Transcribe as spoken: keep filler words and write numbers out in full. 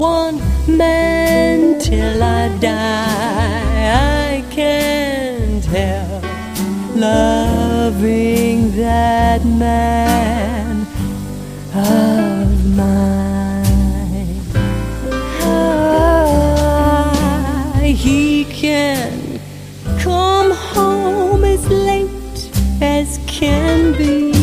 one man till I die. I can't help loving that man of mine. Ah, he can come home as late as can be,